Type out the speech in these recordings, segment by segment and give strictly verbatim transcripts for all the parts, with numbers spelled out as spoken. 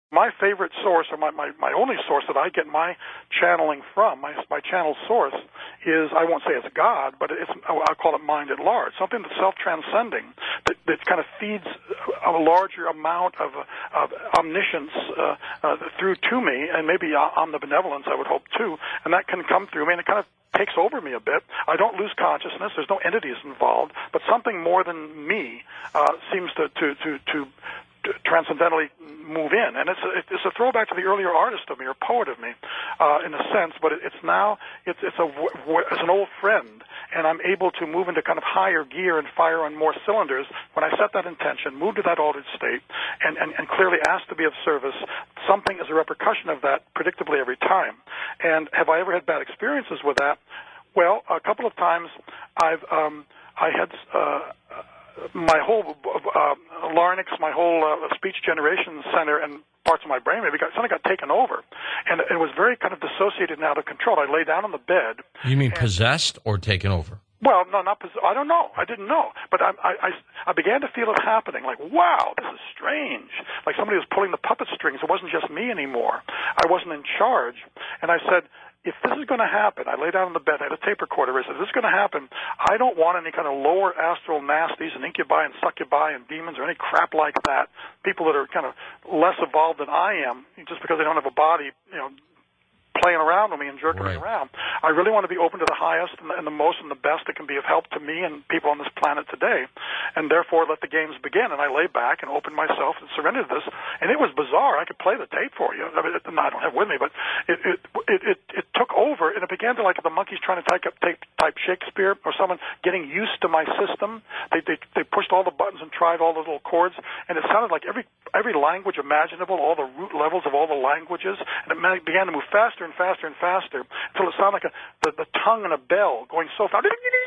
my favorite source, or my, my, my only source that I get my channeling from, my, my channel source, is, I won't say it's God, but it's, I'll call it mind at large, something that's self-transcending, that, that kind of feeds a larger amount of, of omniscience uh, uh, through to me, and maybe omnibenevolence, I would hope, too, and that can come through me, and it kind of takes over me a bit. I don't lose consciousness. There's no entities involved, but something more than me uh, seems to, to, to, to transcendentally move in, and it's a, it's a throwback to the earlier artist of me or poet of me, uh, in a sense. But it's now it's it's a it's an old friend, and I'm able to move into kind of higher gear and fire on more cylinders when I set that intention, move to that altered state, and and, and clearly ask to be of service. Something is a repercussion of that, predictably every time. And have I ever had bad experiences with that? Well, a couple of times I've um, I had. Uh, my whole uh, larynx, my whole uh, speech generation center and parts of my brain maybe got, suddenly got taken over. And it was very kind of dissociated and out of control. I lay down on the bed. You mean and, possessed or taken over? Well, no, not possessed. I don't know. I didn't know. But I, I, I, I began to feel it happening. Like, wow, this is strange. Like somebody was pulling the puppet strings. It wasn't just me anymore. I wasn't in charge. And I said, if this is going to happen, I lay down on the bed, I had a tape recorder, I said, if this is going to happen, I don't want any kind of lower astral nasties and incubi and succubi and demons or any crap like that, people that are kind of less evolved than I am, just because they don't have a body, you know, playing around with me and jerking right. me around. I really want to be open to the highest and the, and the most and the best that can be of help to me and people on this planet today, and therefore let the games begin. And I lay back and opened myself and surrendered this, and it was bizarre. I could play the tape for you. I mean, it, I don't have it with me, but it it, it it it took over, and it began to like the monkeys trying to type up tape, type Shakespeare, or someone getting used to my system. They they they pushed all the buttons and tried all the little chords, and it sounded like every every language imaginable, all the root levels of all the languages, and it began to move faster and faster and faster until it sounded like a, the, the tongue in a bell going so fast,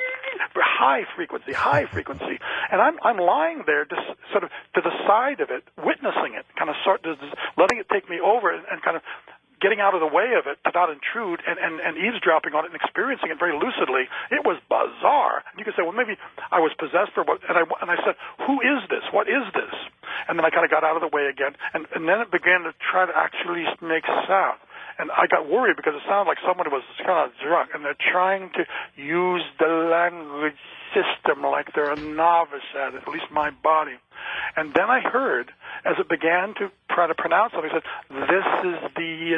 high frequency, high frequency. And I'm I'm lying there, just sort of to the side of it, witnessing it, kind of sort of letting it take me over, and, and kind of getting out of the way of it to not intrude, and, and, and eavesdropping on it and experiencing it very lucidly. It was bizarre. And you could say, well, maybe I was possessed or what. And I, and I said, who is this? What is this? And then I kind of got out of the way again. And, and then it began to try to actually make sound. And I got worried because it sounded like someone was kind of drunk, and they're trying to use the language system like they're a novice at it, at least my body. And then I heard, as it began to try to pronounce something, it said, this is the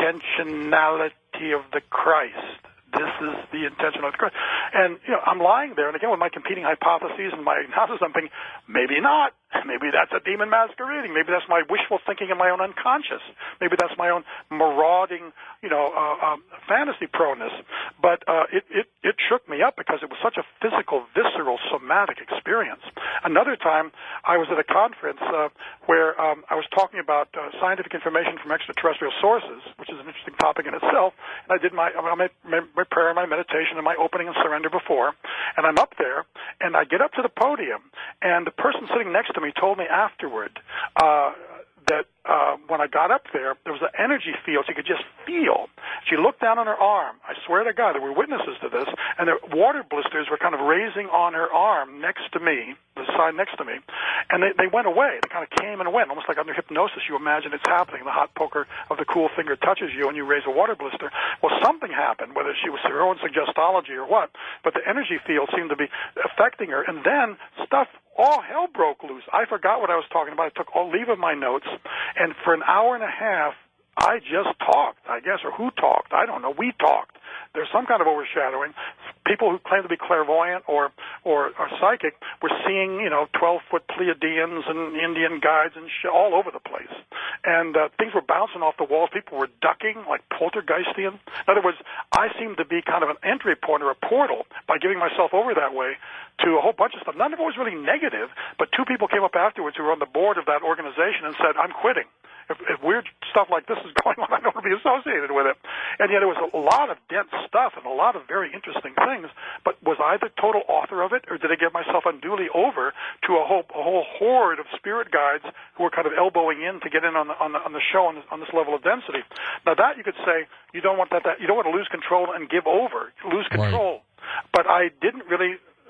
intentionality of the Christ. This is the intention of the Christ. And, you know, I'm lying there, and again, with my competing hypotheses and my analysis, I'm thinking, maybe not. Maybe that's a demon masquerading. Maybe that's my wishful thinking in my own unconscious. Maybe that's my own marauding, you know, uh, um, fantasy proneness. But uh, it, it, it shook me up because it was such a physical, visceral, somatic experience. Another time, I was at a conference uh, where um, I was talking about uh, scientific information from extraterrestrial sources, which is an interesting topic in itself. And I did my, my, my prayer and my meditation and my opening and surrender before. And I'm up there, and I get up to the podium, and the person sitting next to me told me afterward uh, that uh, when I got up there, there was an energy field she could just feel. She looked down on her arm. I swear to God, there were witnesses to this, and the water blisters were kind of raising on her arm next to me, the side next to me, and they, they went away. They kind of came and went, almost like under hypnosis. You imagine it's happening. The hot poker of the cool finger touches you, and you raise a water blister. Well, something happened, whether she was her own suggestology or what, but the energy field seemed to be affecting her, and then stuff, all hell broke loose. I forgot what I was talking about. I took all leave of my notes, and for an hour and a half, I just talked, I guess, or who talked? I don't know. We talked. There's some kind of overshadowing. People who claim to be clairvoyant or or, or psychic were seeing, you know, twelve-foot Pleiadians and Indian guides and shit all over the place. And uh, things were bouncing off the walls. People were ducking like poltergeistian. In other words, I seemed to be kind of an entry point or a portal by giving myself over that way to a whole bunch of stuff. None of it was really negative, but two people came up afterwards who were on the board of that organization and said, I'm quitting. If, if weird stuff like this is going on, I don't want to be associated with it. And yet it was a lot of dense stuff and a lot of very interesting things, but was I the total author of it, or did I give myself unduly over to a whole, a whole horde of spirit guides who were kind of elbowing in to get in on the, on the, on the show on this, on this level of density? Now that you could say, you don't want that, that you don't want to lose control and give over, lose control. Right. But I didn't really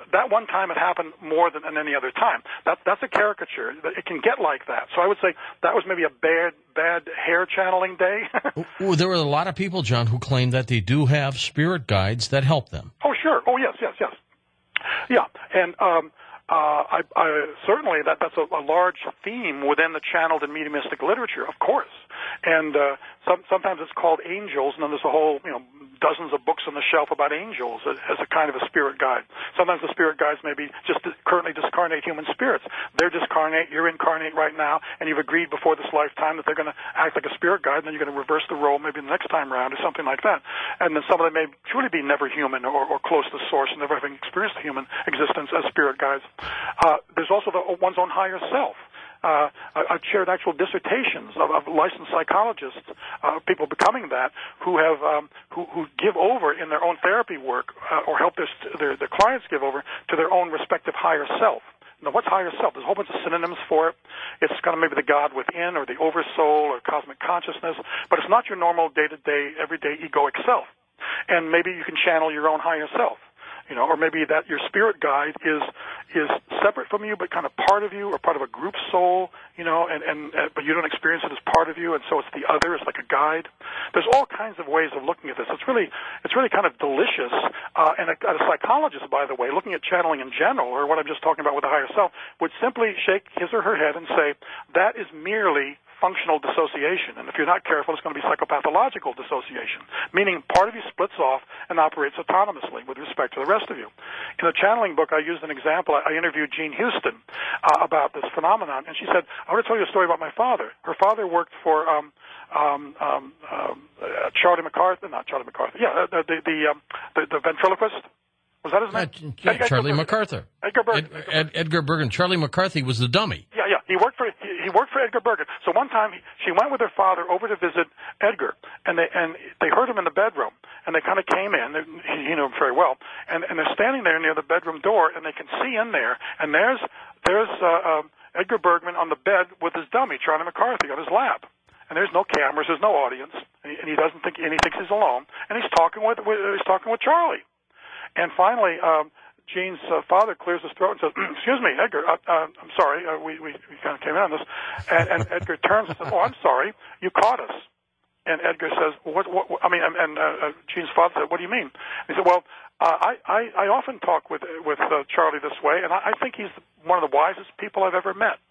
that one time it happened more than any other time. That, that's a caricature. It can get like that. So I would say that was maybe a bad, bad hair channeling day. Well, there were a lot of people, John, who claim that they do have spirit guides that help them. Oh, sure. Oh, yes, yes, yes. Yeah, and um, uh, I, I, certainly that, that's a, a large theme within the channeled and mediumistic literature, of course. And uh, some, sometimes it's called angels, and then there's a whole, you know, dozens of books on the shelf about angels as a kind of a spirit guide. Sometimes the spirit guides may be just currently discarnate human spirits. They're discarnate, you're incarnate right now, and you've agreed before this lifetime that they're going to act like a spirit guide, and then you're going to reverse the role maybe the next time around or something like that. And then some of them may truly be never human or, or close to source and never having experienced a human existence as spirit guides. Uh, there's also the, one's own higher self. Uh, I've chaired actual dissertations of, of licensed psychologists, uh, people becoming that, who have um, who, who give over in their own therapy work uh, or help their, their their clients give over to their own respective higher self. Now, what's higher self? There's a whole bunch of synonyms for it. It's kind of maybe the God within or the oversoul or cosmic consciousness, but it's not your normal day-to-day, everyday egoic self. And maybe you can channel your own higher self. You know, or maybe that your spirit guide is is separate from you, but kind of part of you, or part of a group soul. You know, and and uh, but you don't experience it as part of you, and so it's the other. It's like a guide. There's all kinds of ways of looking at this. It's really it's really kind of delicious. Uh, and a, a psychologist, by the way, looking at channeling in general, or what I'm just talking about with the higher self, would simply shake his or her head and say that is merely functional dissociation. And if you're not careful, it's going to be psychopathological dissociation, meaning part of you splits off and operates autonomously with respect to the rest of you. In the channeling book, I used an example. I interviewed Jean Houston uh, about this phenomenon, and she said, I want to tell you a story about my father. Her father worked for um, um, um, uh, Charlie McCarthy, not Charlie McCarthy, yeah, the, the, the, um, the, the ventriloquist. Was that his name? Uh, yeah, Charlie MacArthur. Edgar Bergen. Ed, Ed, Edgar Bergen. Charlie McCarthy was the dummy. Yeah, yeah. He worked for he, he worked for Edgar Bergen. So one time he, she went with her father over to visit Edgar, and they and they heard him in the bedroom, and they kind of came in. They, he knew him very well, and and they're standing there near the bedroom door, and they can see in there, and there's there's uh, um, Edgar Bergman on the bed with his dummy, Charlie McCarthy, on his lap. And there's no cameras, there's no audience, and he, and he doesn't think, and he thinks he's alone, and he's talking with, with he's talking with Charlie. And finally, um, Gene's uh, father clears his throat and says, excuse me, Edgar, uh, uh, I'm sorry, uh, we, we, we kind of came in on this. And, and Edgar turns and says, oh, I'm sorry, you caught us. And Edgar says, what, what, what I mean, and, and uh, Gene's father said, what do you mean? He said, well, uh, I, I, I often talk with, with uh, Charlie this way, and I, I think he's one of the wisest people I've ever met.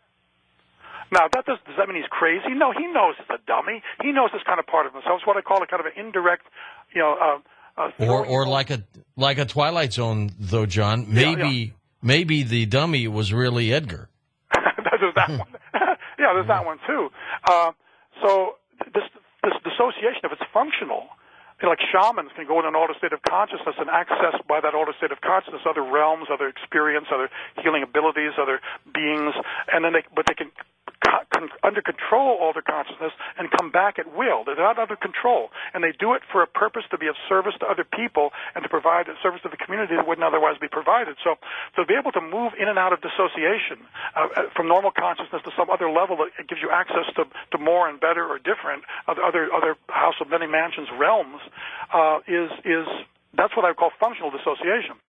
Now, that does, does that mean he's crazy? No, he knows he's a dummy. He knows this kind of part of himself. It's what I call a kind of an indirect, you know, uh, Uh, or or like a like a Twilight Zone, though, John. Maybe yeah, yeah. maybe the dummy was really Edgar. There's that one. Yeah, there's that one too. Uh, so this this dissociation, if it's functional, you know, like shamans can go in an altered state of consciousness and access by that altered state of consciousness other realms, other experience, other healing abilities, other beings, and then they but they can Con- under control alter consciousness and come back at will. They're not under control, and they do it for a purpose to be of service to other people and to provide a service to the community that wouldn't otherwise be provided. So, so to be able to move in and out of dissociation uh, from normal consciousness to some other level that gives you access to, to more and better or different other other House of Many Mansions realms uh, is is that's what I call functional dissociation.